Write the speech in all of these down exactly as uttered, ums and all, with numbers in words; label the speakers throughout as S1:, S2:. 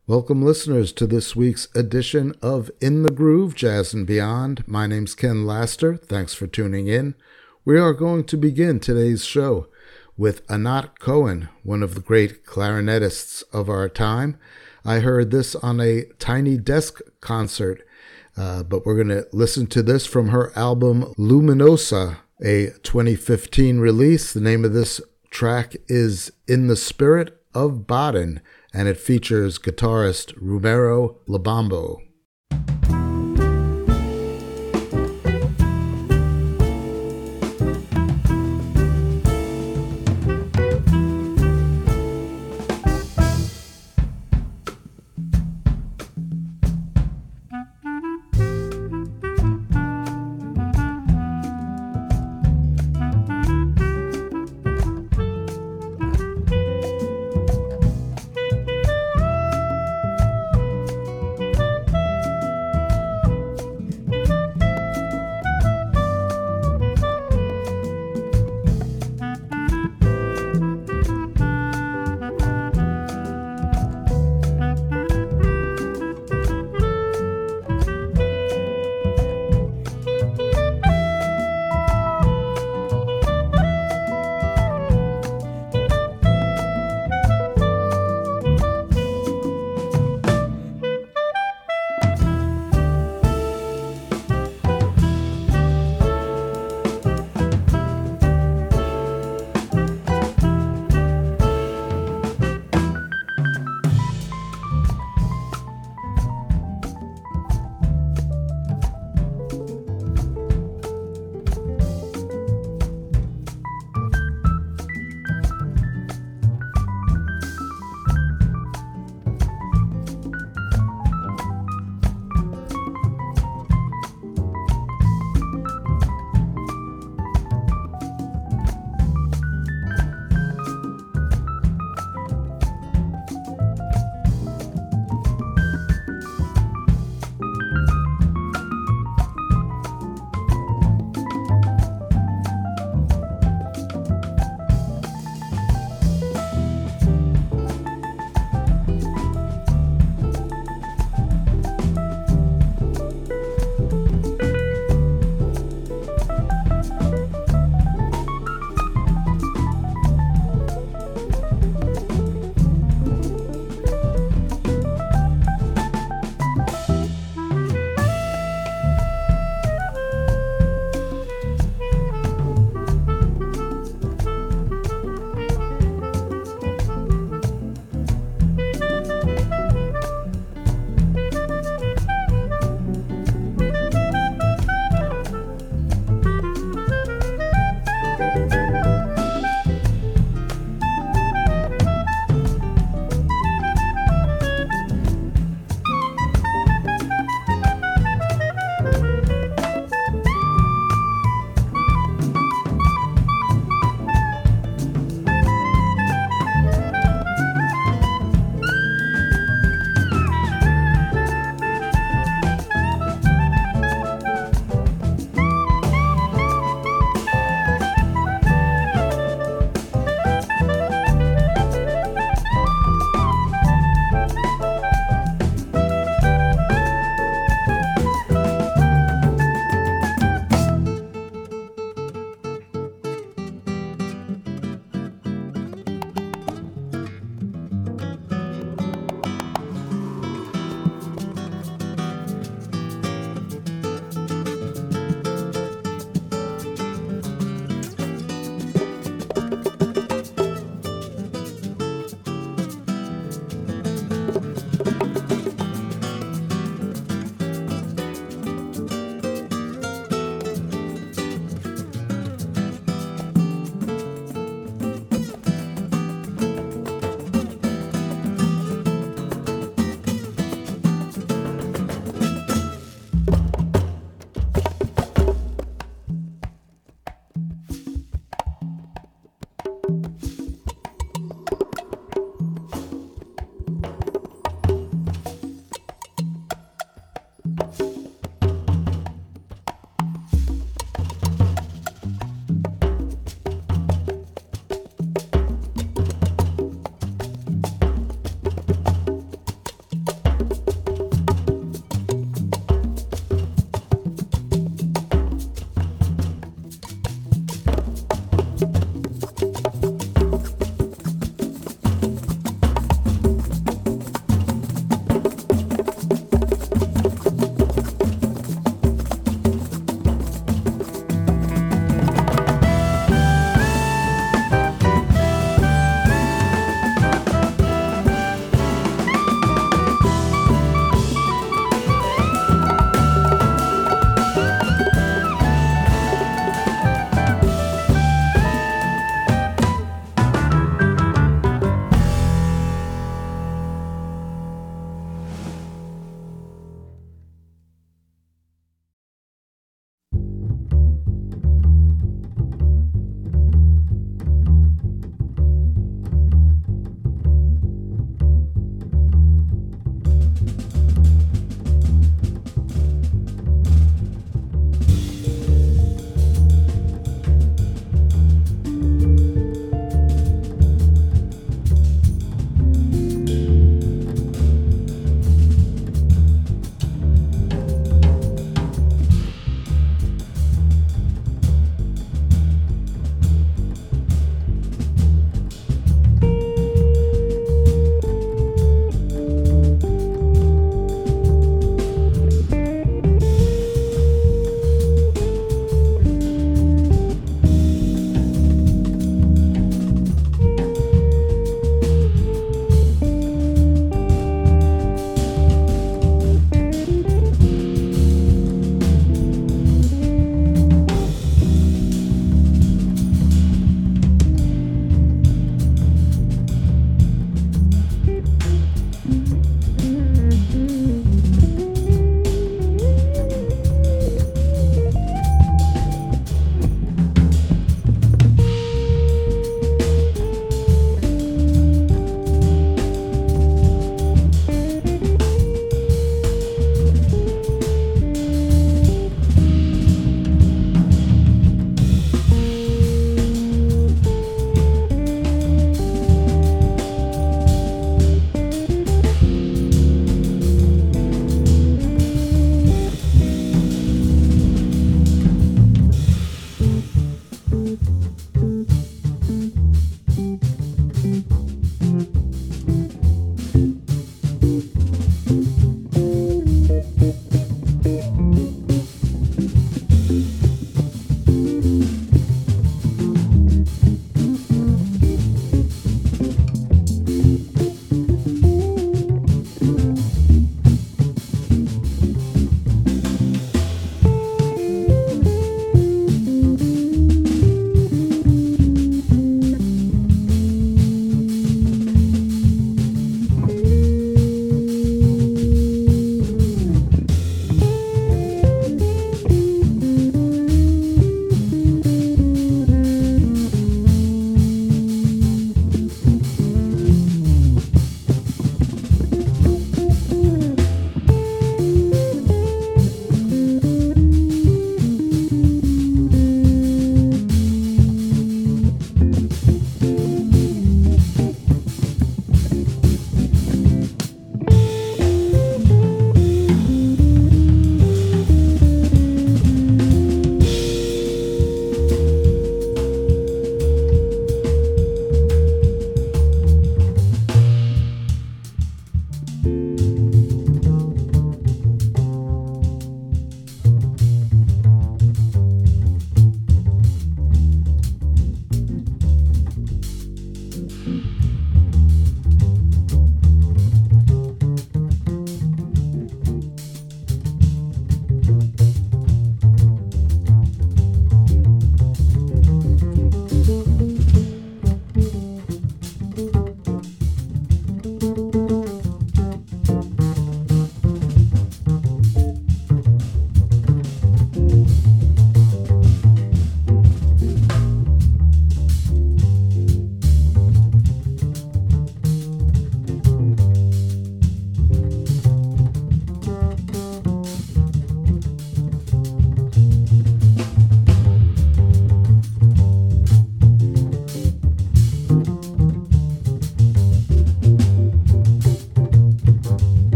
S1: Welcome, listeners, to this week's edition of In the Groove, Jazz and Beyond. My name's Ken Laster. Thanks for tuning in. We are going to begin today's show with Anat Cohen, one of the great clarinetists of our time. I heard this on a Tiny Desk concert, uh, but we're going to listen to this from her album Luminosa, a twenty fifteen release. The name of this track is In the Spirit of Baden, and it features guitarist Romero Labambo.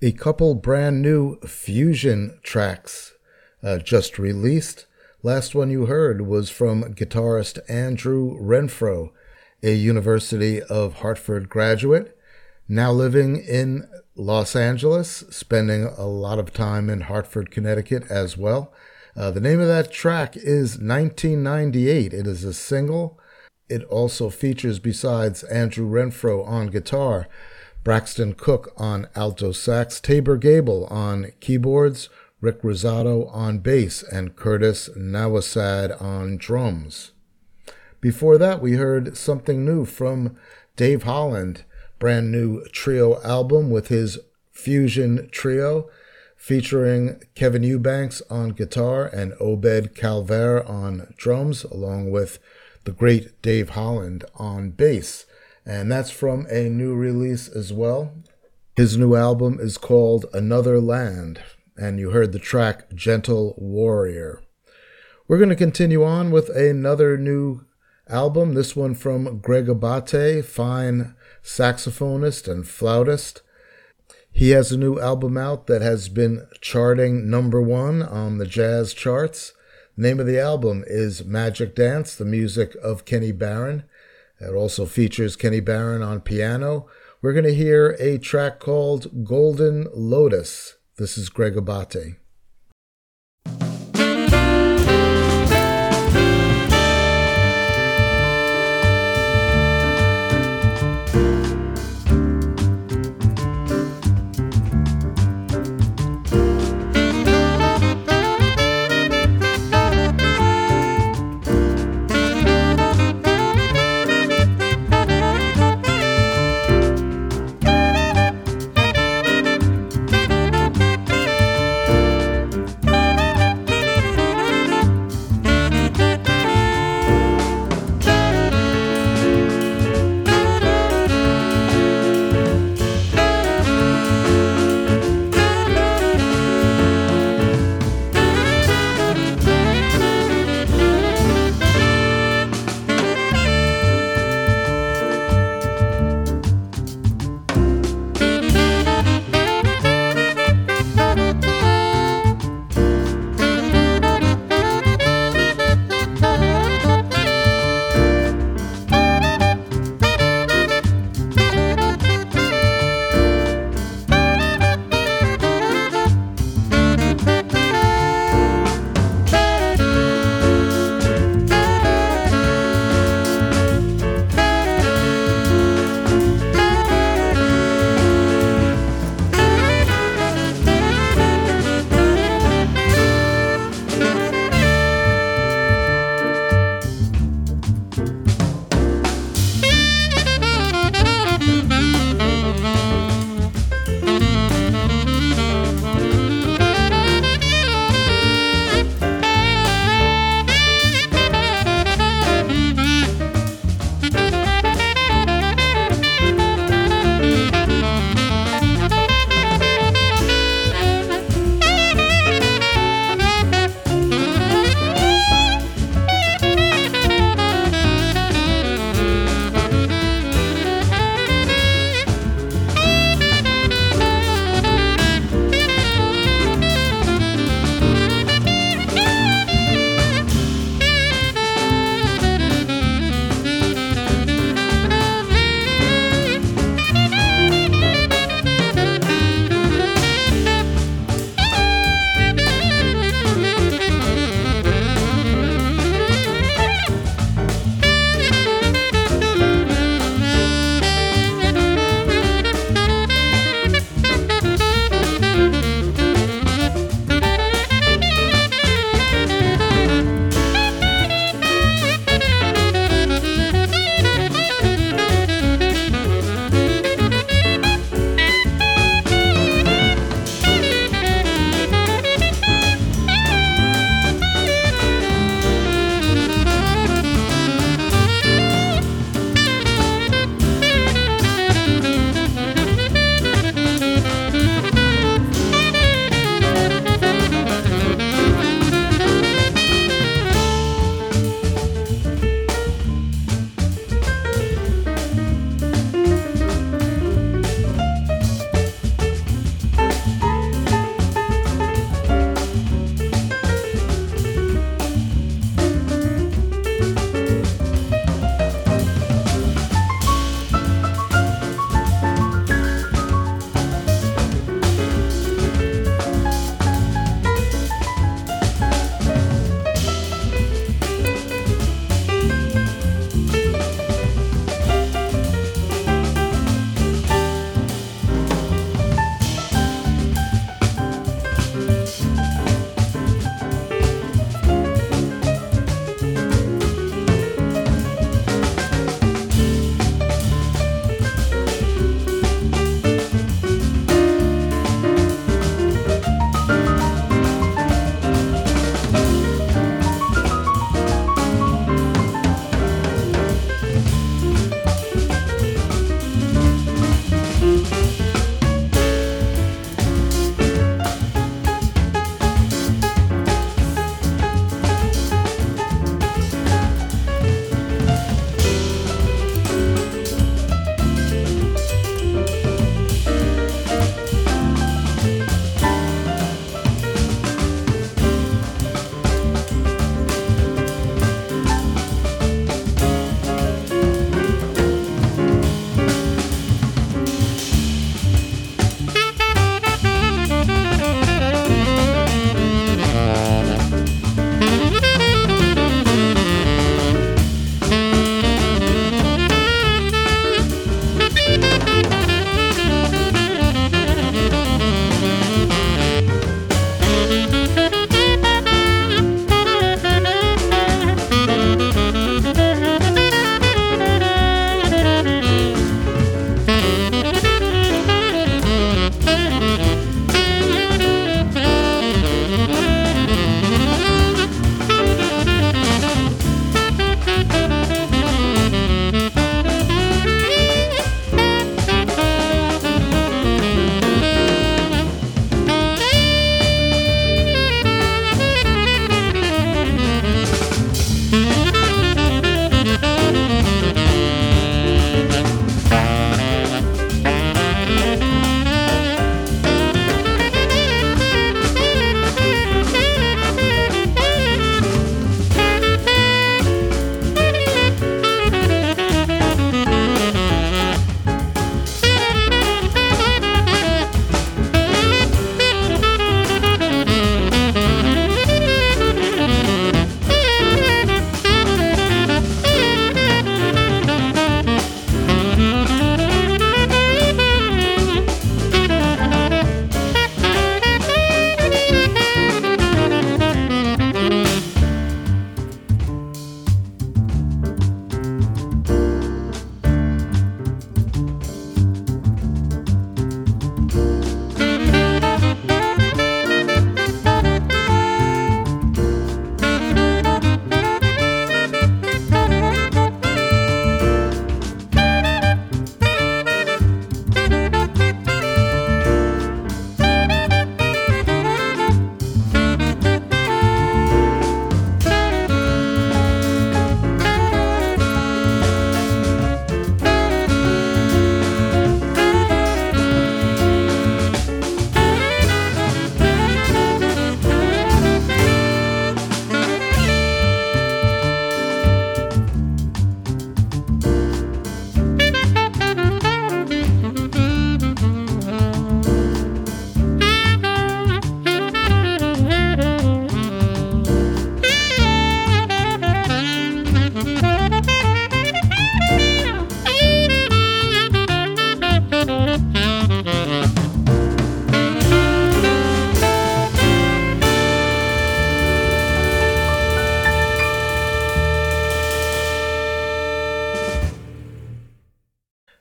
S1: a couple brand new fusion tracks uh, just released. Last one you heard was from guitarist Andrew Renfro, a University of Hartford graduate, now living in Los Angeles, spending a lot of time in Hartford, Connecticut as well. Uh, the name of that track is nineteen ninety-eight. It is a single. It also features, besides Andrew Renfro on guitar, Braxton Cook on alto sax, Tabor Gable on keyboards, Rick Rosato on bass, and Curtis Nawasad on drums. Before that, we heard something new from Dave Holland, brand new trio album with his fusion trio, featuring Kevin Eubanks on guitar and Obed Calvert on drums, along with the great Dave Holland on bass. And that's from a new release as well. His new album is called Another Land, and you heard the track Gentle Warrior. We're going to continue on with another new album, this one from Greg Abate, fine saxophonist and flautist. He has a new album out that has been charting number one on the jazz charts. The name of the album is Magic Dance, the music of Kenny Barron. It also features Kenny Barron on piano. We're going to hear a track called Golden Lotus. This is Greg Abate.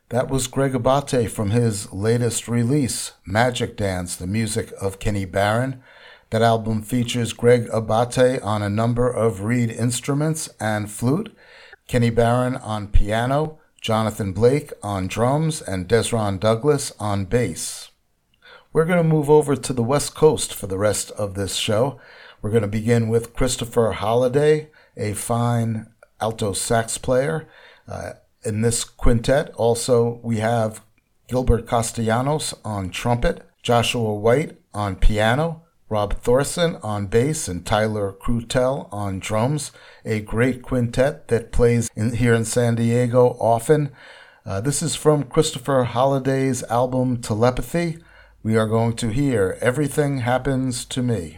S1: That was Greg Abate from his latest release, Magic Dance, the music of Kenny Barron. That album features Greg Abate on a number of reed instruments and flute, Kenny Barron on piano, Jonathan Blake on drums, and Desron Douglas on bass. We're going to move over to the West Coast for the rest of this show. We're going to begin with Christopher Holliday, a fine alto sax player. Uh, in this quintet, also, we have Gilbert Castellanos on trumpet, Joshua White on piano, Rob Thorson on bass, and Tyler Crutel on drums. A great quintet that plays in, here in San Diego often. Uh, this is from Christopher Holliday's album Telepathy. We are going to hear Everything Happens to Me.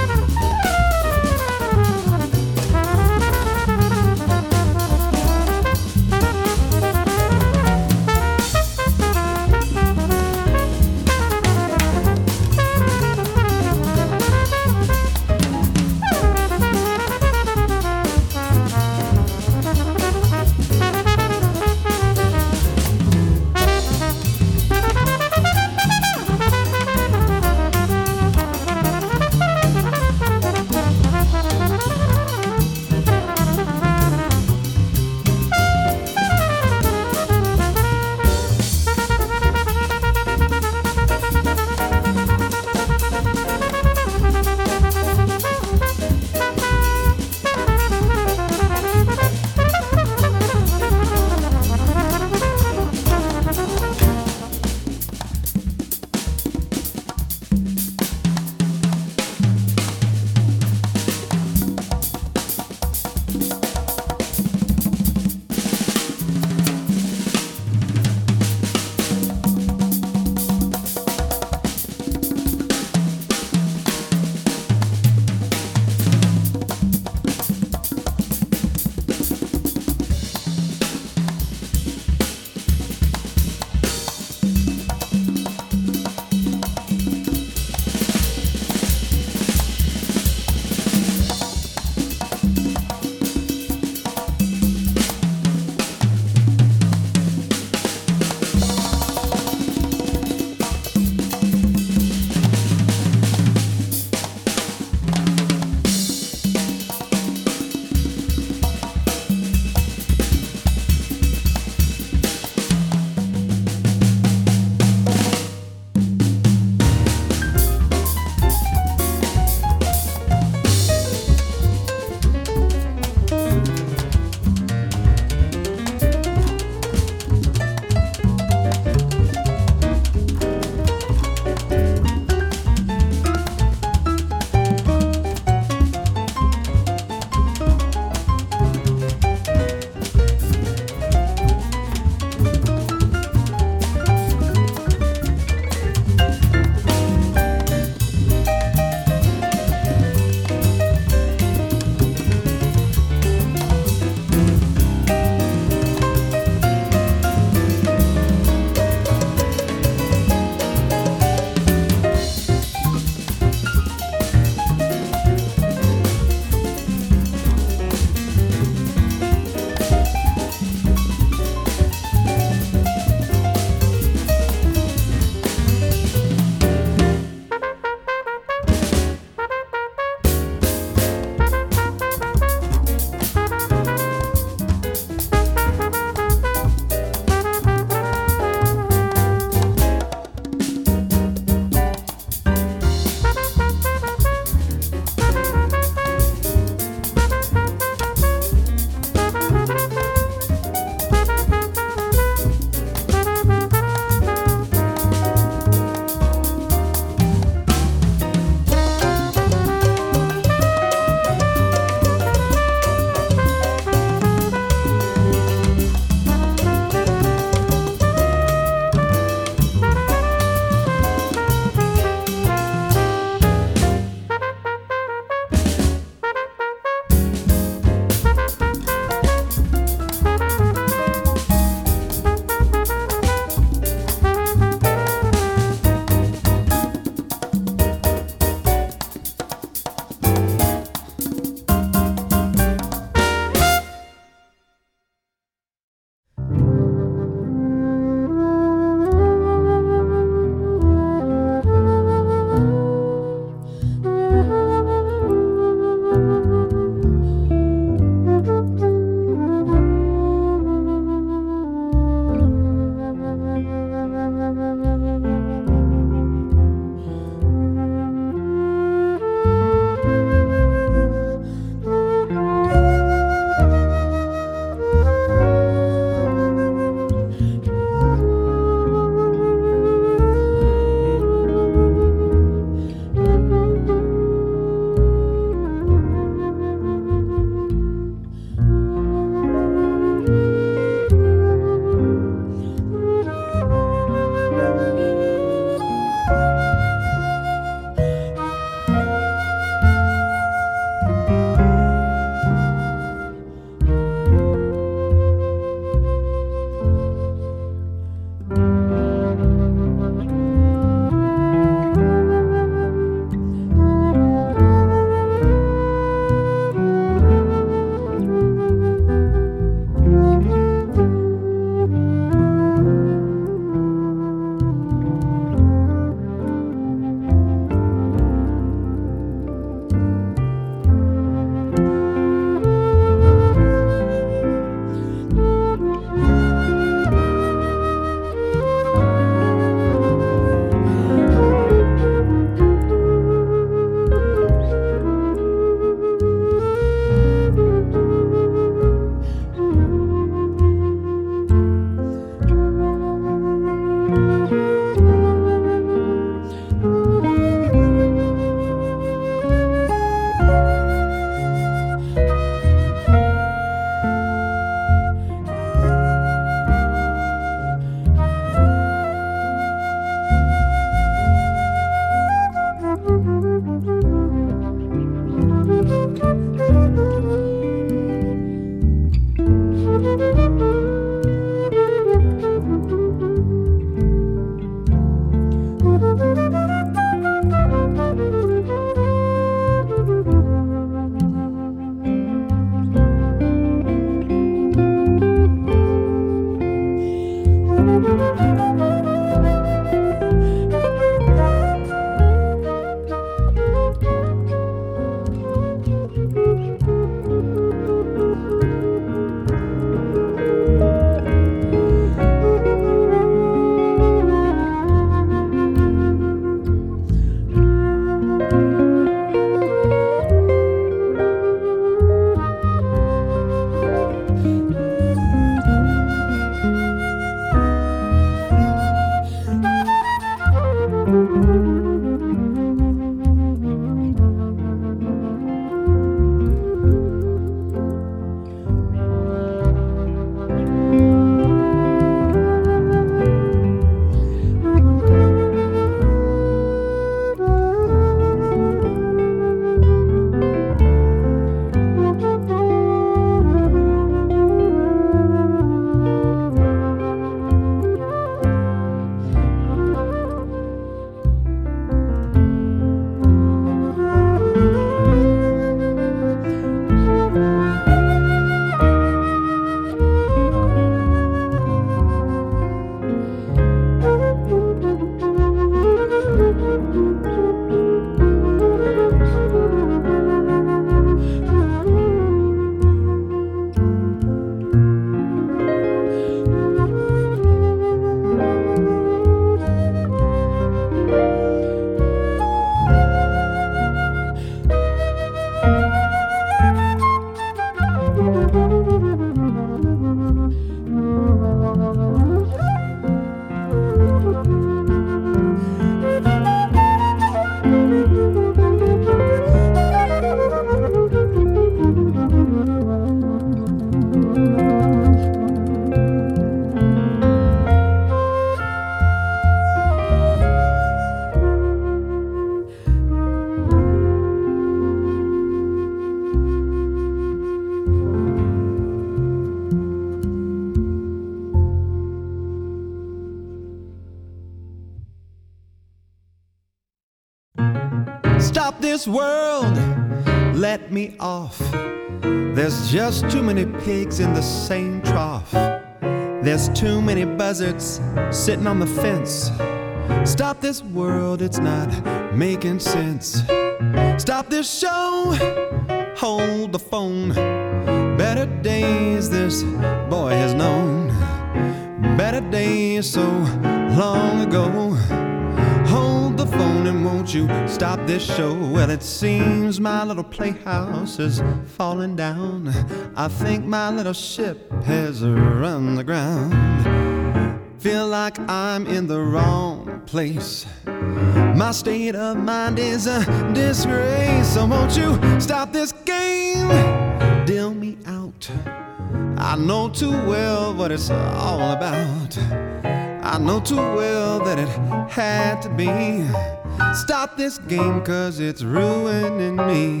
S2: Stop this world, let me off. There's just too many pigs in the same trough. There's too many buzzards sitting on the fence. Stop this world, it's not making sense. Stop this show, hold the phone. Better days this boy has known. Better days so long ago. Hold the phone and won't you stop this show? Well, it seems my little playhouse is falling down. I think my little ship has run the ground. Feel like I'm in the wrong place. My state of mind is a disgrace. So won't you stop this game? Deal me out. I know too well what it's all about. I know too well that it had to be. Stop this game, cause it's ruining me.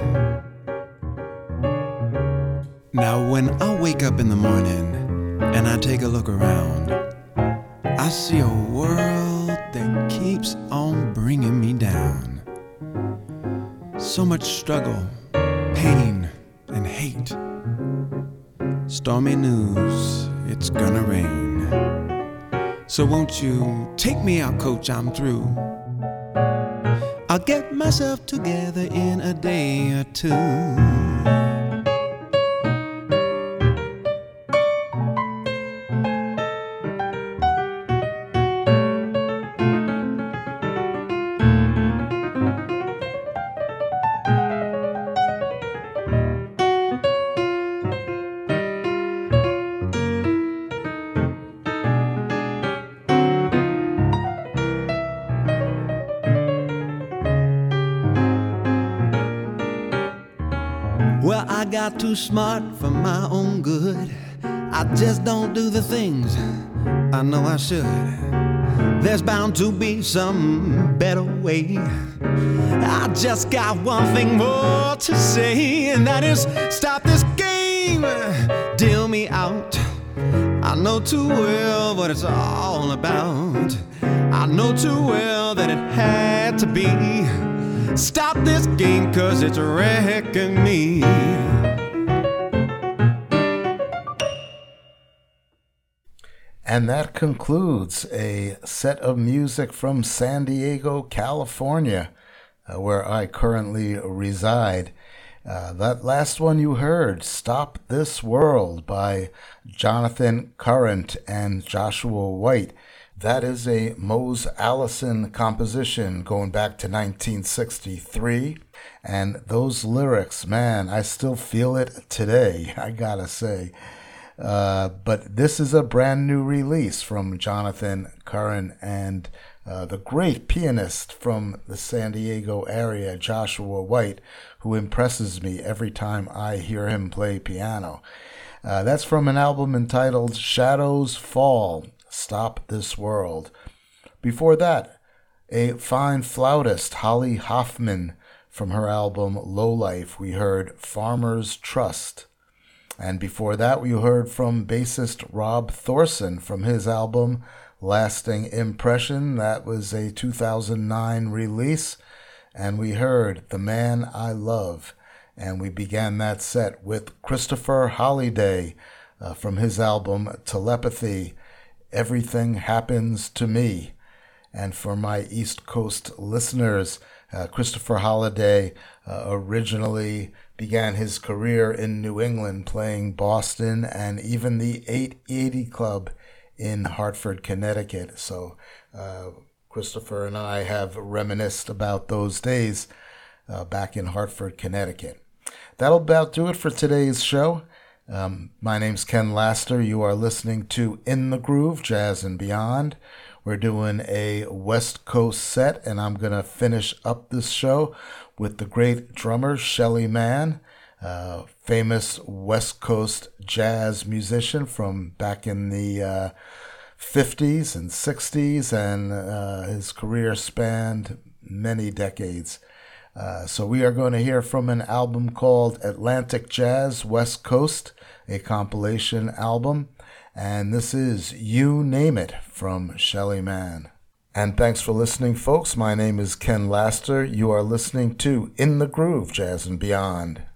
S2: Now when I wake up in the morning and I take a look around, I see a world that keeps on bringing me down. So much struggle, pain, and hate. Stormy news, it's gonna rain. So won't you take me out, coach, I'm through. I'll get myself together in a day or two. Well, I got too smart for my own good. I just don't do the things I know I should. There's bound to be some better way. I just got one thing more to say, and that is stop this game, deal me out. I know too well what it's all about. I know too well that it had to be. Stop this game, cause it's wrecking me.
S1: And that concludes a set of music from San Diego, California, uh, where I currently reside. Uh, that last one you heard, Stop This World by Jonathan Current and Joshua White. That is a Mose Allison composition going back to nineteen sixty-three. And those lyrics, man, I still feel it today, I gotta say. Uh, but this is a brand new release from Jonathan Curran and uh, the great pianist from the San Diego area, Joshua White, who impresses me every time I hear him play piano. Uh, that's from an album entitled Shadows Fall, Stop This World. Before that, a fine flautist, Holly Hoffman, from her album Lowlife, we heard Farmer's Trust. And before that, we heard from bassist Rob Thorson from his album Lasting Impression. That was a two thousand nine release. And we heard The Man I Love. And we began that set with Christopher Holliday uh, from his album Telepathy, Everything Happens to Me. And for my East Coast listeners, uh, Christopher Holliday uh, originally began his career in New England playing Boston and even the eight eighty Club in Hartford, Connecticut. So uh, Christopher and I have reminisced about those days uh, back in Hartford, Connecticut. That'll about do it for today's show. Um, my name's Ken Laster. You are listening to In the Groove, Jazz and Beyond. We're doing a West Coast set, and I'm going to finish up this show with the great drummer Shelly Manne, uh, famous West Coast jazz musician from back in the uh, fifties and sixties, and uh, his career spanned many decades. Uh, so we are going to hear from an album called Atlantic Jazz West Coast, a compilation album. And this is You Name It from Shelly Manne. And thanks for listening, folks. My name is Ken Laster. You are listening to In the Groove, Jazz and Beyond.